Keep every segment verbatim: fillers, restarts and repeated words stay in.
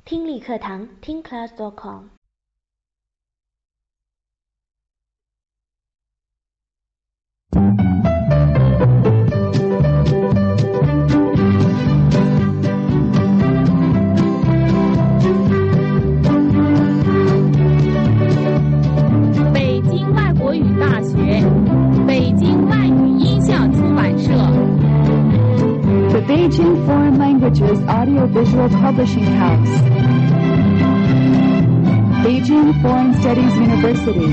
听力课堂听 class dot com。 北京外国语大学，北京外语音像出版社。 The Beijing Foreign Languages Audiovisual Publishing House. Beijing Foreign Studies University.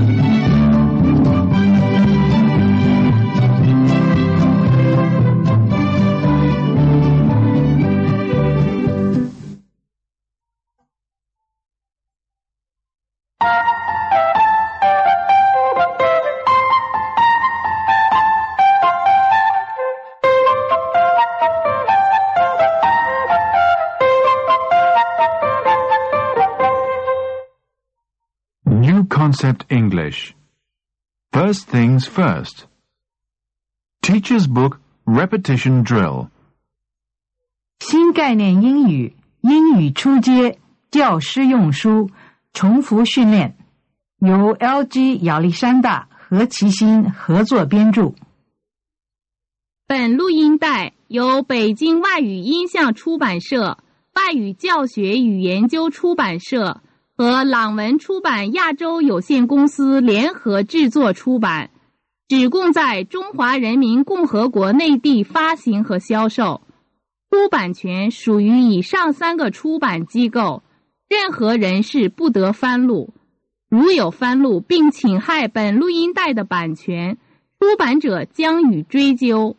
New Concept English. First things first. Teacher's Book Repetition Drill. 新概念英语英语初阶教师用书重复训练，由 L G 亚历山大和齐心合作编著。 本录音带由北京外语音像出版社、外语教学与研究出版社和朗文出版亚洲有限公司联合制作出版，只供在中华人民共和国内地发行和销售。出版权属于以上三个出版机构，任何人士不得翻录。如有翻录并侵害本录音带的版权，出版者将予追究。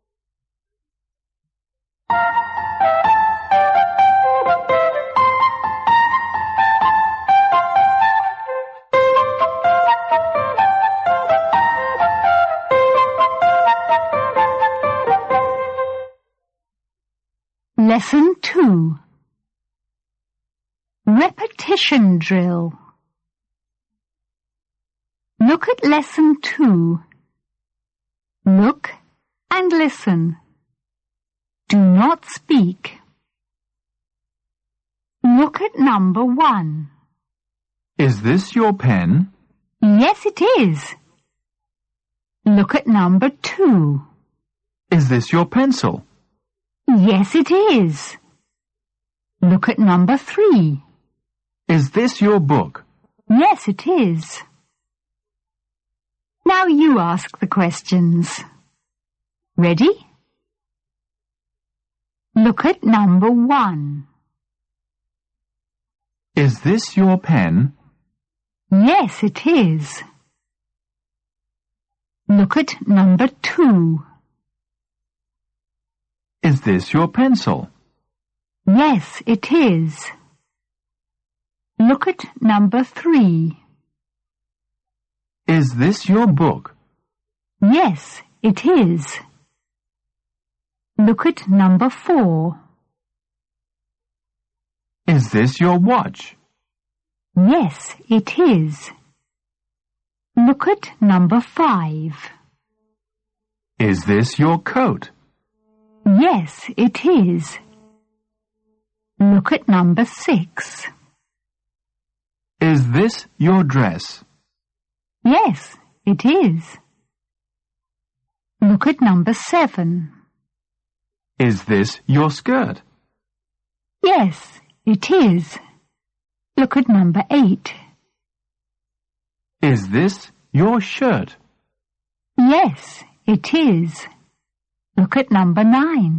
Lesson two. Repetition drill. Look at lesson two. Look and listen. Do not speak. Look at number one. Is this your pen? Yes, it is. Look at number two. Is this your pencil? Yes, it is. Look at number three. Is this your book? Yes, it is. Now you ask the questions. Ready? Look at number one. Is this your pen? Yes, it is. Look at number two. Is this your pencil? Yes, it is. Look at number three. Is this your book? Yes, it is. Look at number four. Is this your watch? Yes, it is. Look at number five. Is this your coat? Yes, it is. Look at number six. Is this your dress? Yes, it is. Look at number seven. Is this your skirt? Yes, it is. Look at number eight. Is this your shirt? Yes, it is. Look at number nine.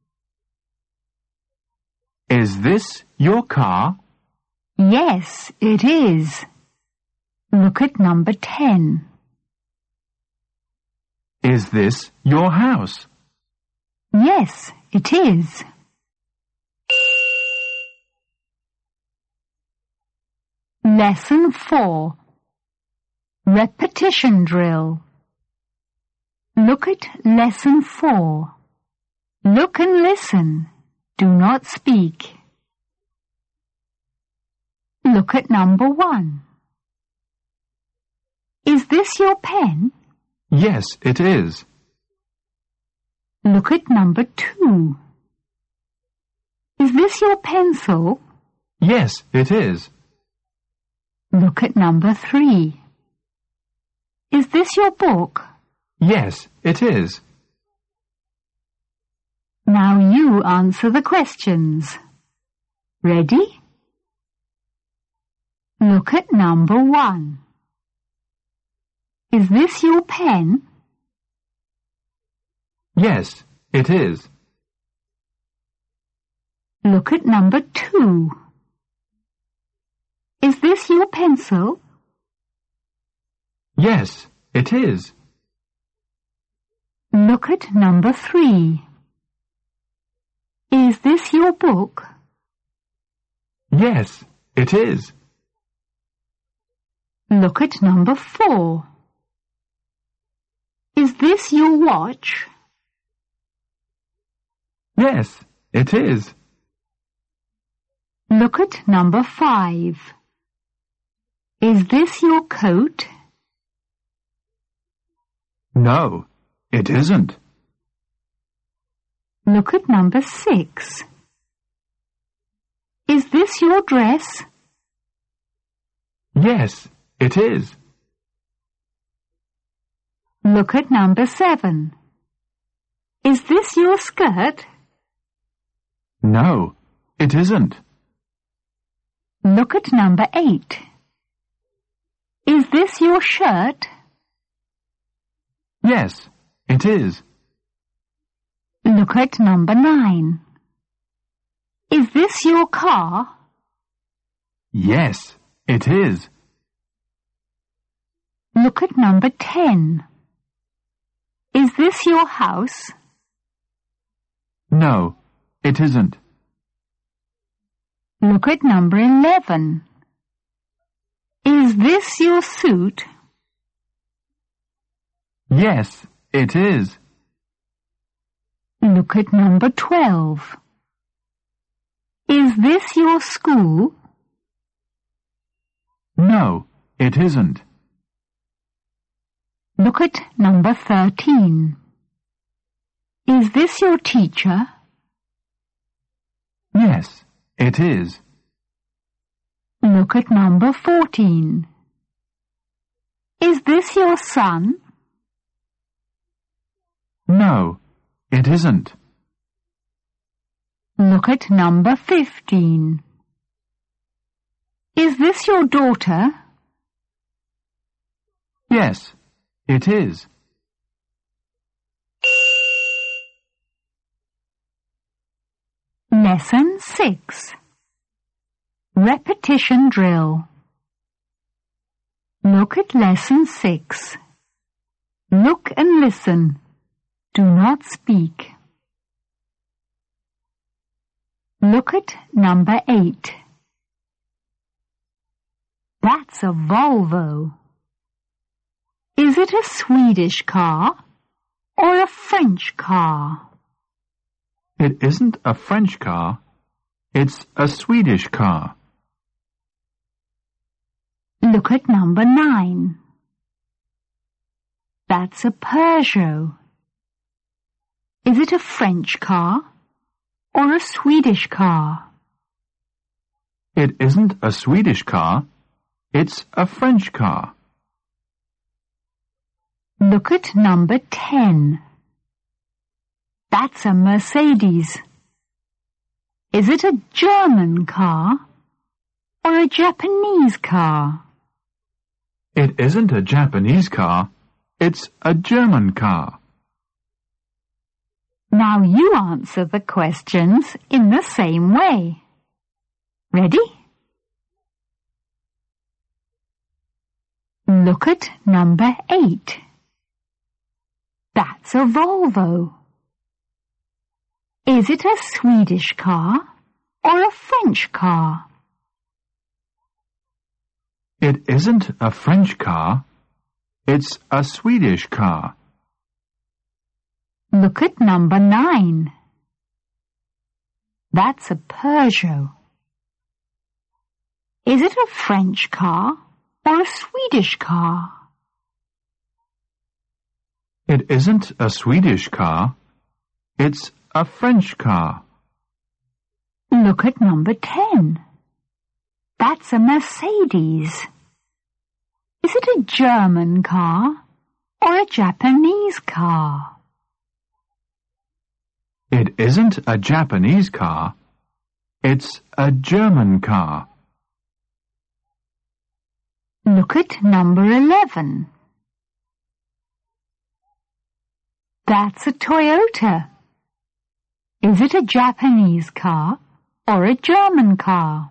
Is this your car? Yes, it is. Look at number ten. Is this your house? Yes, it is. Lesson four. Repetition drill. Look at lesson four. Look and listen. Do not speak. Look at number one. Is this your pen? Yes, it is. Look at number two. Is this your pencil? Yes, it is. Look at number three. Is this your book? Yes, it is. Now you answer the questions. Ready? Look at number one. Is this your pen? Yes, it is. Look at number two. Is this your pencil? Yes, it is. Look at number three. Is this your book? Yes, it is. Look at number four. Is this your watch? Yes, it is. Look at number five. Is this your coat? No, it isn't. Look at number six. Is this your dress? Yes, it is. Look at number seven. Is this your skirt? No, it isn't. Look at number eight. Is this your shirt? Yes, it is. Look at number nine. Is this your car? Yes, it is. Look at number ten. Is this your house? No, it isn't. Look at number eleven. Is this your suit? Yes, it is. Look at number twelve. Is this your school? No, it isn't. Look at number thirteen. Is this your teacher? Yes, it is. Look at number fourteen. Is this your son? No, it isn't. Look at number fifteen. Is this your daughter? Yes, it is. Lesson six. Repetition drill. Look at lesson six. Look and listen. Do not speak. Look at number eight. That's a Volvo. Is it a Swedish car or a French car? It isn't a French car. It's a Swedish car. Look at number nine. That's a Peugeot. Is it a French car or a Swedish car? It isn't a Swedish car. It's a French car. Look at number ten. That's a Mercedes. Is it a German car or a Japanese car? It isn't a Japanese car. It's a German car. Now you answer the questions in the same way. Ready? Look at number eight. That's a Volvo. Is it a Swedish car or a French car? It isn't a French car. It's a Swedish car. Look at number nine. That's a Peugeot. Is it a French car or a Swedish car? It isn't a Swedish car. It's a French car. Look at number ten. That's a Mercedes. Is it a German car or a Japanese car? It isn't a Japanese car. It's a German car. Look at number eleven. That's a Toyota. Is it a Japanese car or a German car?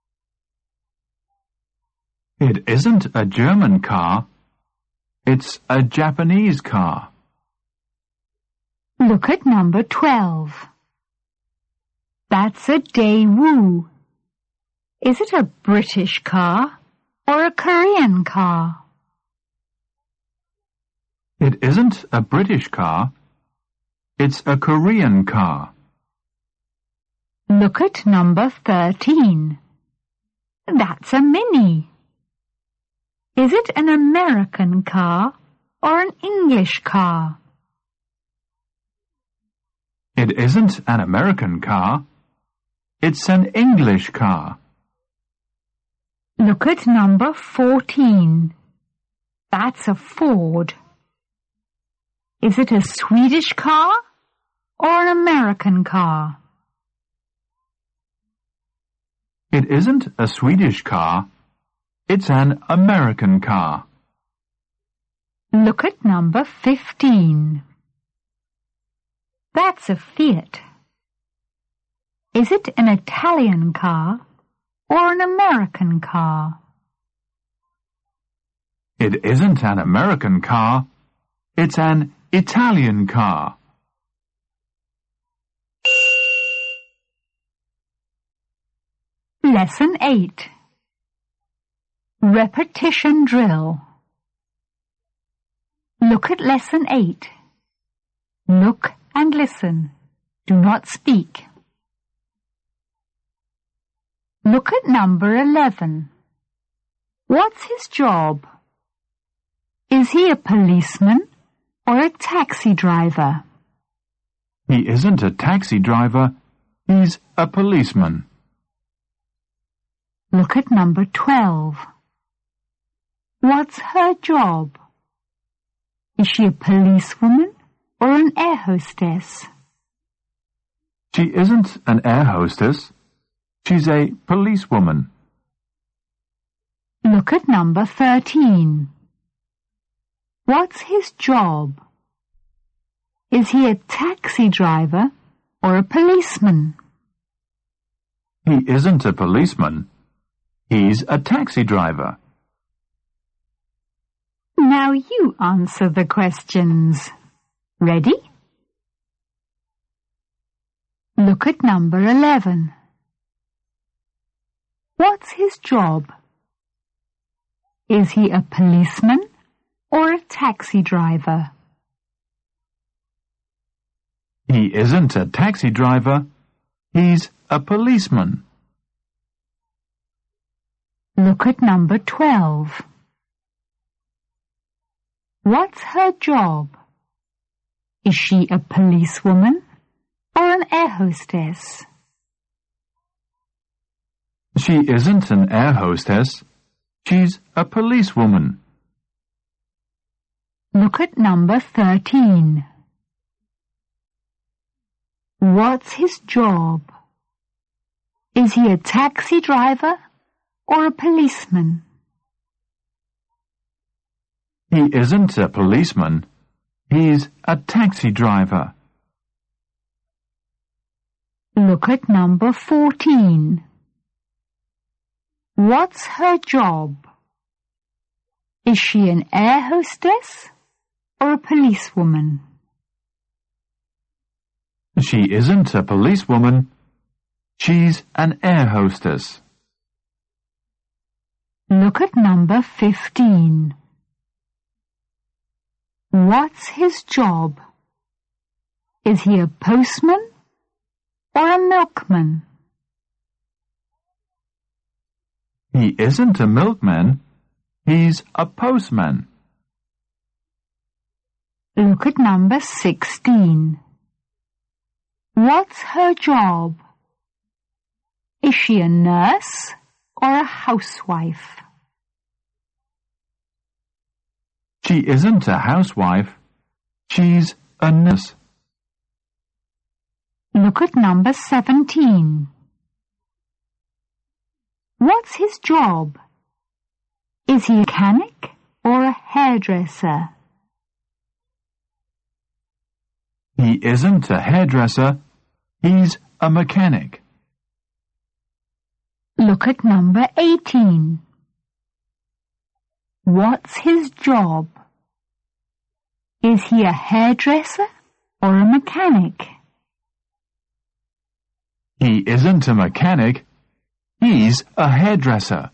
It isn't a German car. It's a Japanese car. Look at number twelve. That's a Daewoo. Is it a British car or a Korean car? It isn't a British car. It's a Korean car. Look at number thirteen. That's a Mini. Is it an American car or an English car? It isn't an American car. It's an English car. Look at number fourteen. That's a Ford. Is it a Swedish car or an American car? It isn't a Swedish car. It's an American car. Look at number fifteen. That's a Fiat. Is it an Italian car or an American car? It isn't an American car. It's an Italian car. Lesson eight. Repetition drill. Look at lesson eight. Look and listen. Do not speak. Look at number eleven. What's his job? Is he a policeman or a taxi driver? He isn't a taxi driver. He's a policeman. Look at number twelve. What's her job? Is she a policewoman or an air hostess? She isn't an air hostess. She's a policewoman. Look at number thirteen. What's his job? Is he a taxi driver or a policeman? He isn't a policeman. He's a taxi driver. Now you answer the questions. Ready? Look at number eleven. What's his job? Is he a policeman or a taxi driver? He isn't a taxi driver. He's a policeman. Look at number twelve. What's her job? Is she a policewoman or an air hostess? She isn't an air hostess. She's a policewoman. Look at number thirteen. What's his job? Is he a taxi driver or a policeman? He isn't a policeman. He's a taxi driver. Look at number fourteen. What's her job? Is she an air hostess or a policewoman? She isn't a policewoman. She's an air hostess. Look at number fifteen. What's his job? Is he a postman or a milkman? He isn't a milkman. He's a postman. Look at number sixteen. What's her job? Is she a nurse or a housewife? She isn't a housewife. She's a nurse. Look at number seventeen. What's his job? Is he a mechanic or a hairdresser? He isn't a hairdresser. He's a mechanic. Look at number eighteen. What's his job? Is he a hairdresser or a mechanic? He isn't a mechanic. He's a hairdresser.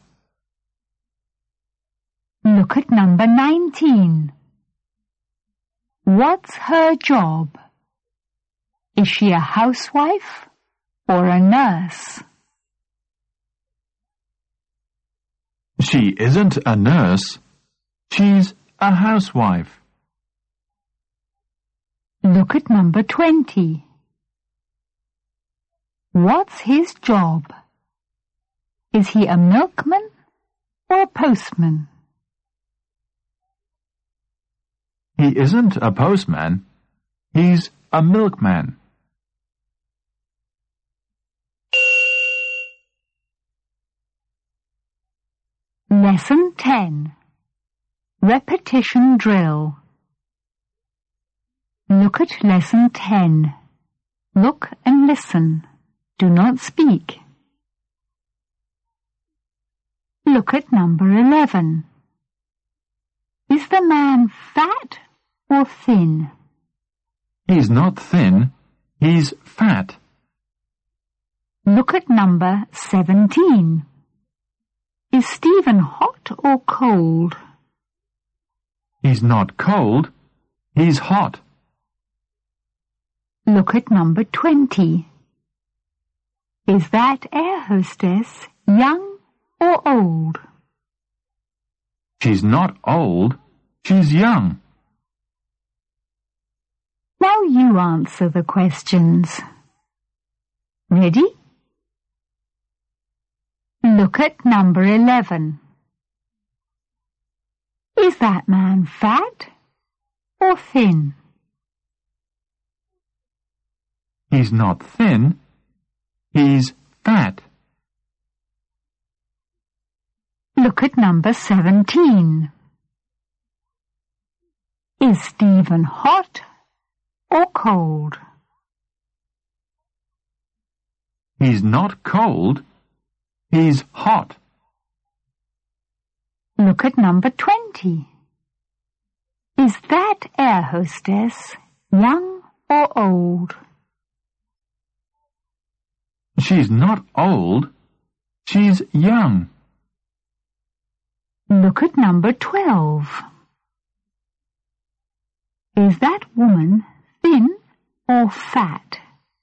Look at number nineteen. What's her job? Is she a housewife or a nurse? She isn't a nurse. She's a housewife. Look at number twenty. What's his job? Is he a milkman or a postman? He isn't a postman. He's a milkman. Lesson ten. Repetition drill. Look at lesson ten. Look and listen. Do not speak. Look at number eleven. Is the man fat or thin? He's not thin. He's fat. Look at number seventeen. Is Stephen hot or cold? He's not cold. He's hot. Look at number twenty. Is that air hostess young or old? She's not old. She's young. Now you answer the questions. Ready? Look at number eleven. Is that man fat or thin? He's not thin. He's fat. Look at number seventeen. Is Stephen hot or cold? He's not cold. He's hot. Look at number twenty. Is that air hostess young or old? She's not old. She's young. Look at number twelve. Is that woman thin or fat?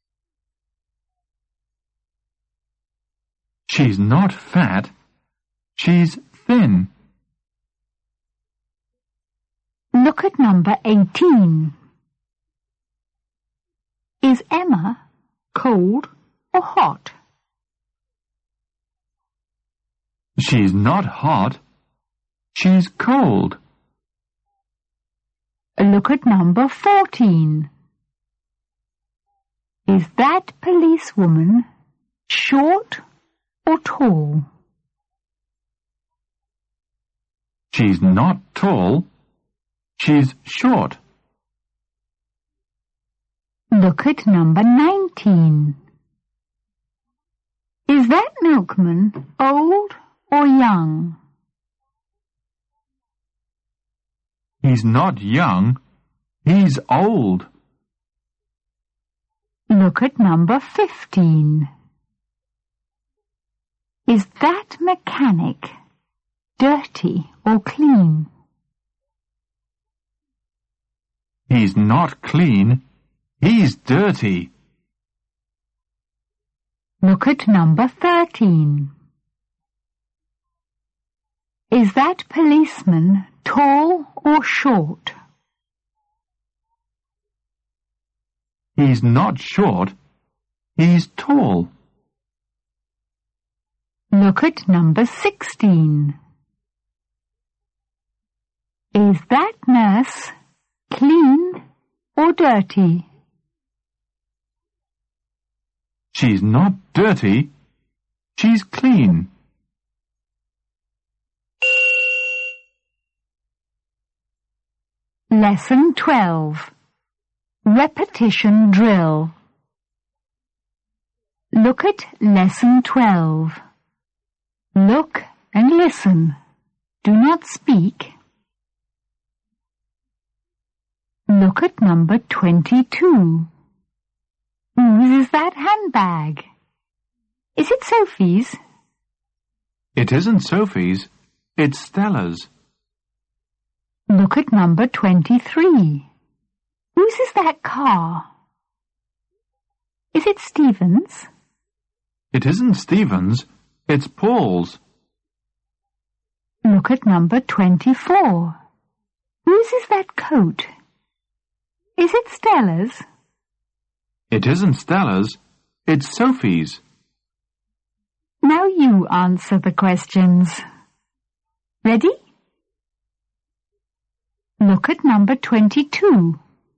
She's not fat. She's thin. Look at number eighteen. Is Emma cold or hot? She's not hot. She's cold. Look at number fourteen. Is that policewoman short or tall? She's not tall. She's short. Look at number nineteen. Is that milkman old or young? He's not young. He's old. Look at number fifteen. Is that mechanic dirty or clean? He's not clean. He's dirty. Look at number thirteen. Is that policeman tall or short? He's not short. He's tall. Look at number sixteen. Is that nurse clean or dirty? She's not dirty. She's clean. Lesson twelve. Repetition drill. Look at lesson twelve. Look and listen. Do not speak. Look at number twenty-two. Whose is that handbag? Is it Sophie's? It isn't Sophie's. It's Stella's. Look at number twenty-three. Whose is that car? Is it Stephen's? It isn't Stephen's. It's Paul's. Look at number twenty-four. Whose is that coat? Is it Stella's? It isn't Stella's. It's Sophie's. Now you answer the questions. Ready? Look at number twenty-two.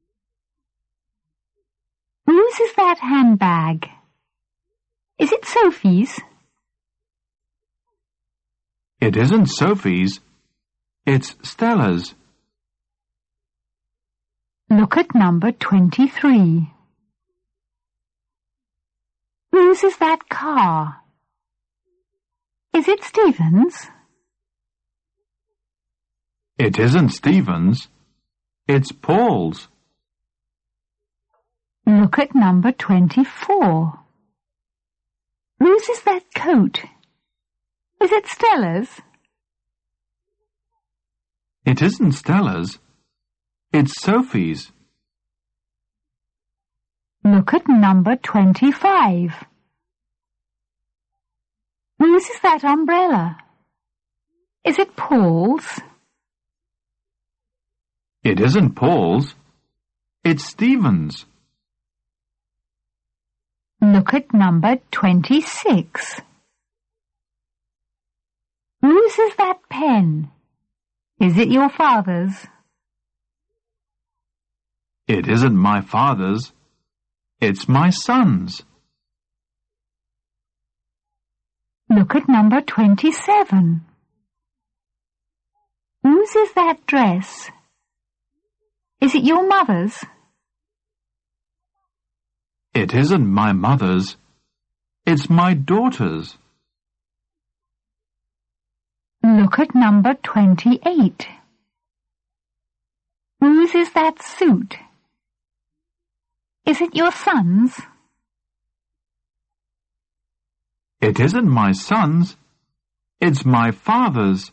Whose is that handbag? Is it Sophie's? It isn't Sophie's. It's Stella's. Look at number twenty-three. Whose is that car? Is it Stephen's? It isn't Stephen's. It's Paul's. Look at number twenty-four. Whose is that coat? Is it Stella's? It isn't Stella's. It's Sophie's. Look at number twenty-five. Whose is that umbrella? Is it Paul's? It isn't Paul's. It's Stephen's. Look at number twenty-six. Whose is that pen? Is it your father's? It isn't my father's. It's my son's. Look at number twenty-seven. Whose is that dress? Is it your mother's? It isn't my mother's. It's my daughter's. Look at number twenty-eight. Whose is that suit? Is it your son's? It isn't my son's. It's my father's.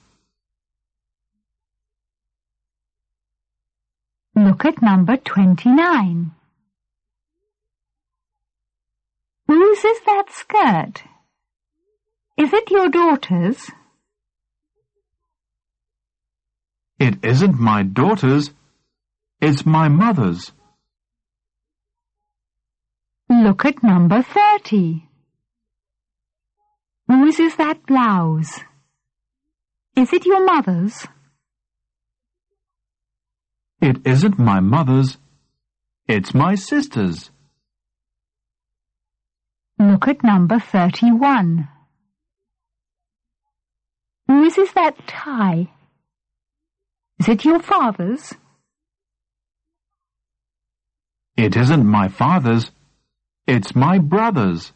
Look at number twenty-nine. Whose is that skirt? Is it your daughter's? It isn't my daughter's. It's my mother's. Look at number thirty. Whose is that blouse? Is it your mother's? It isn't my mother's. It's my sister's. Look at number thirty-one. Whose is that tie? Is it your father's? It isn't my father's. It's my brother's.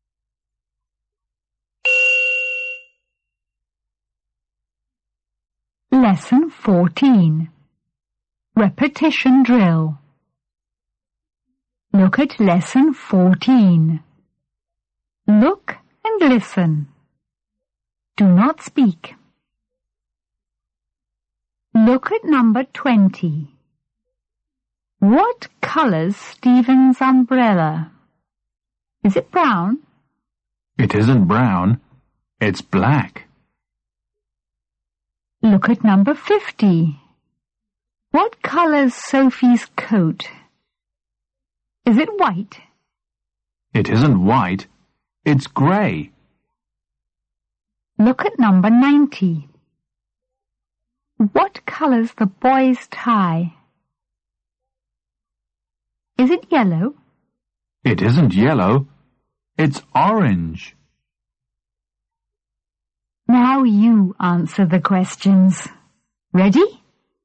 Lesson fourteen. Repetition drill. Look at lesson fourteen. Look and listen. Do not speak. Look at number twenty. What colour's Stephen's umbrella? Is it brown? It isn't brown. It's black. Look at number fifty. What colour's Sophie's coat? Is it white? It isn't white. It's grey. Look at number ninety. What color's the boy's tie? Is it yellow? It isn't yellow. It's orange. Now you answer the questions. Ready?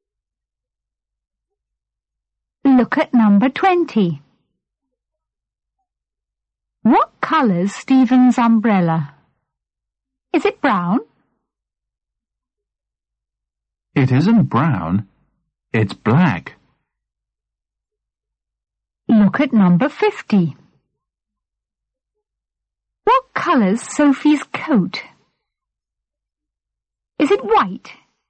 Look at number twenty. What color's Stephen's umbrella? Is it brown? It isn't brown. It's black. Look at number fifty. What color's Sophie's coat? Is it white?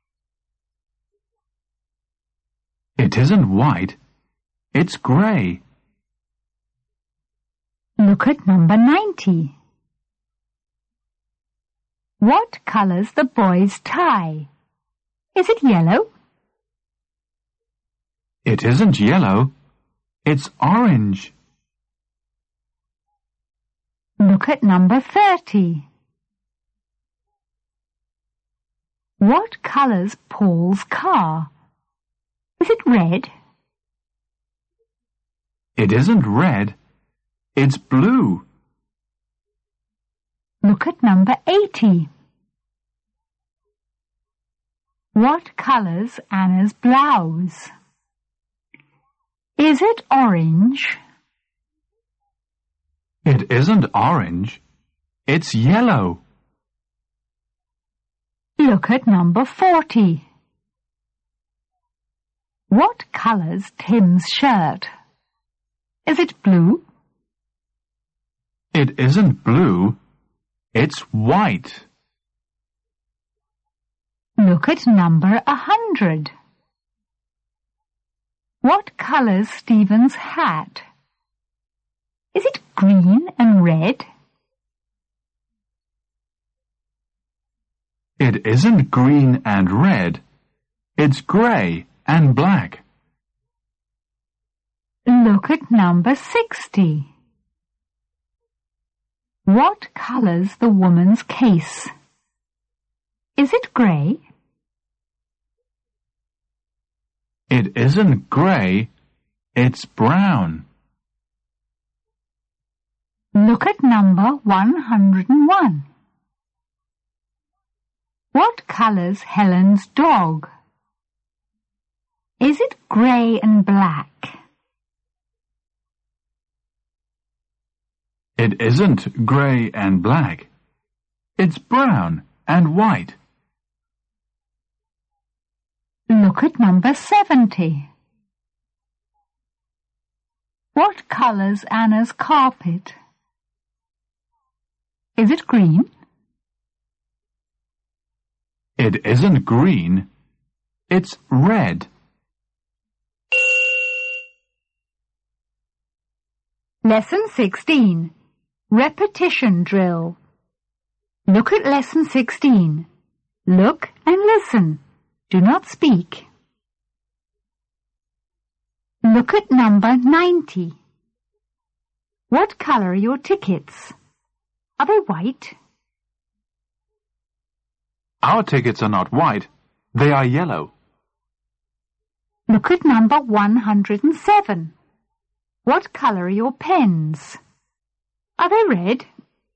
It isn't white. It's grey. Look at number ninety. What color's the boy's tie? Is it yellow? It isn't yellow. It's orange. Look at number thirty. What color's Paul's car? Is it red? It isn't red. It's blue. Look at number eighty. What color's Anna's blouse? Is it orange? It isn't orange. It's yellow. Look at number forty. What color's Tim's shirt? Is it blue? It isn't blue. It's white. Look at number a hundred. What color's Stephen's hat? Is it green and red? It isn't green and red. It's grey and black. Look at number sixty. What color's the woman's case? Is it grey? It isn't grey. It's brown. Look at number one hundred and one. What color's Helen's dog? Is it grey and black? It isn't grey and black. It's brown and white. Look at number seventy. What color's Anna's carpet? Is it green? It isn't green. It's red. Lesson sixteen. Repetition drill. Look at lesson sixteen. Look and listen. Do not speak. Look at number ninety. What color are your tickets? Are they white? Our tickets are not white. They are yellow. Look at number one hundred and seven. What color are your pens? Are they red?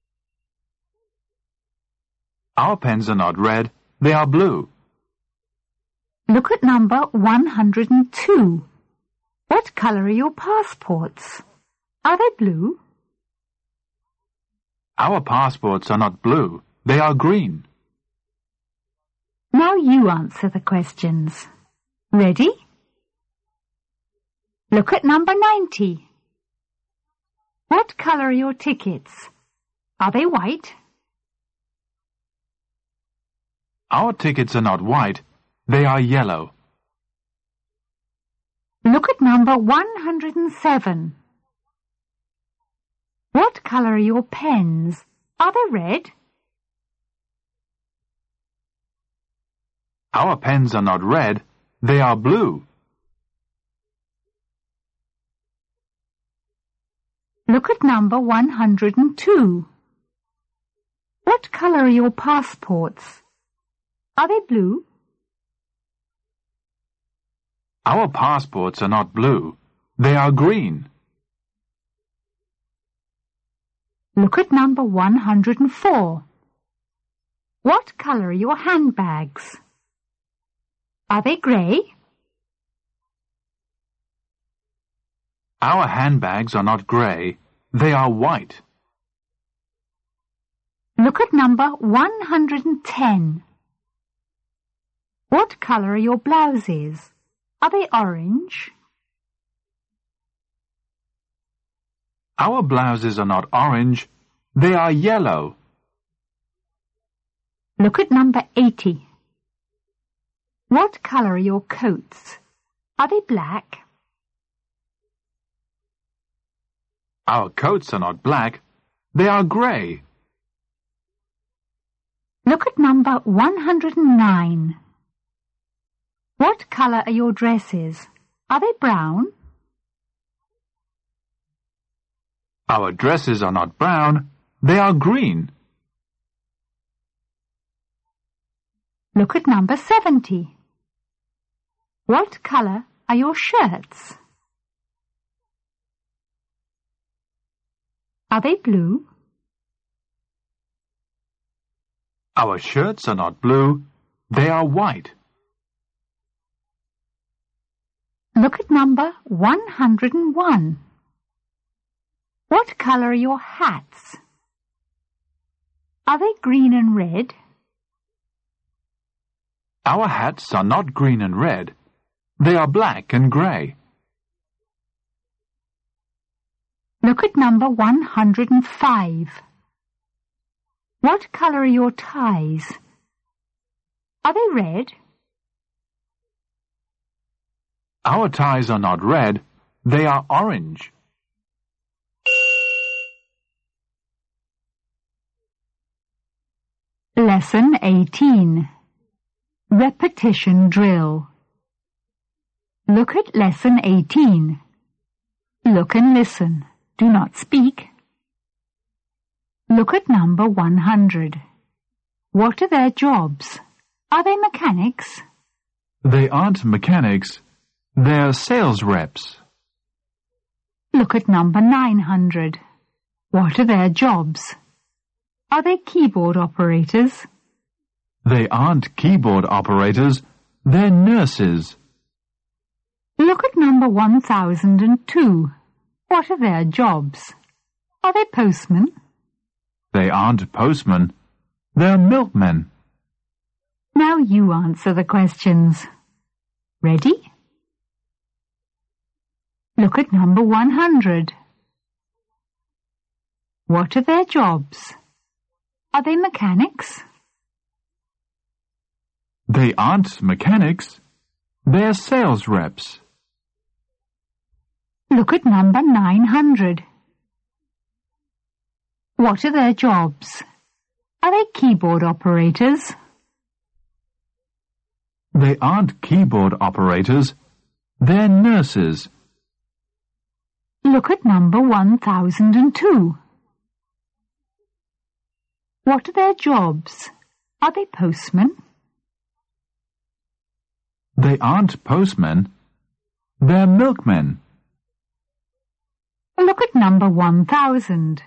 Our pens are not red. They are blue. Look at number one hundred and two. What color are your passports? Are they blue? Our passports are not blue. They are green. Now you answer the questions. Ready? Look at number ninety. What color are your tickets? Are they white? Our tickets are not white. They are yellow. Look at number one hundred and seven. What color are your pens? Are they red? Our pens are not red. They are blue. Look at number one hundred and two. What color are your passports? Are they blue? Our passports are not blue. They are green. Look at number one hundred four. What color are your handbags? Are they grey? Our handbags are not grey. They are white. Look at number one hundred ten. What color are your blouses? Are they orange? Our blouses are not orange. They are yellow. Look at number eighty. What color are your coats? Are they black? Our coats are not black. They are grey. Look at number one hundred nine. What color are your dresses? Are they brown? Our dresses are not brown. They are green. Look at number seventy. What color are your shirts? Are they blue? Our shirts are not blue. They are white. Look at number one hundred one. What color are your hats? Are they green and red? Our hats are not green and red. They are black and grey. Look at number one hundred five. What color are your ties? Are they red? Our ties are not red. They are orange. Lesson eighteen. Repetition drill. Look at lesson eighteen. Look and listen. Do not speak. Look at number one hundred. What are their jobs? Are they mechanics? They aren't mechanics. They're sales reps. Look at number nine hundred. What are their jobs? Are they keyboard operators? They aren't keyboard operators. They're nurses. Look at number one thousand two. What are their jobs? Are they postmen? They aren't postmen. They're milkmen. Now you answer the questions. Ready? Look at number one hundred. What are their jobs? Are they mechanics? They aren't mechanics. They're sales reps. Look at number nine hundred. What are their jobs? Are they keyboard operators? They aren't keyboard operators. They're nurses. Look at number one thousand two. What are their jobs? Are they postmen? They aren't postmen. They're milkmen. Look at number one thousand.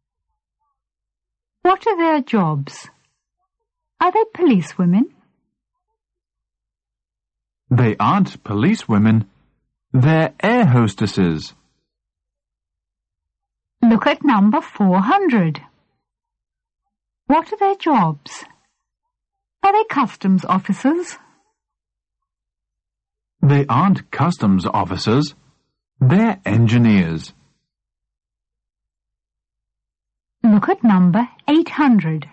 What are their jobs? Are they policewomen? They aren't policewomen. They're air hostesses. Look at number four hundred. What are their jobs? Are they customs officers? They aren't customs officers. They're engineers. Look at number eight hundred.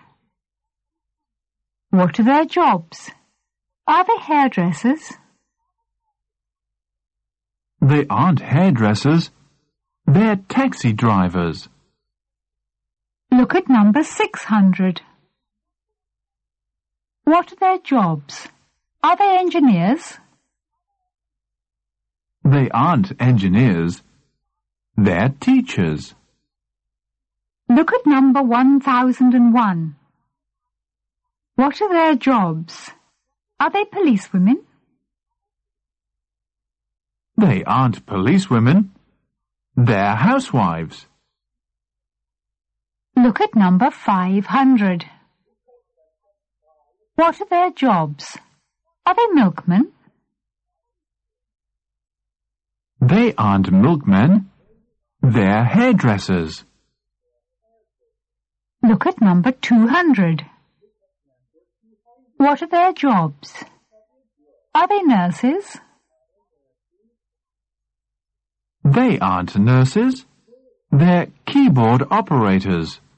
What are their jobs? Are they hairdressers? They aren't hairdressers. They're taxi drivers. Look at number six hundred. What are their jobs? Are they engineers? They aren't engineers. They're teachers. Look at number one thousand one. What are their jobs? Are they policewomen? They aren't policewomen. They're housewives. Look at number five hundred. What are their jobs? Are they milkmen? They aren't milkmen. They're hairdressers. Look at number two hundred. What are their jobs? Are they nurses? They aren't nurses. They're keyboard operators.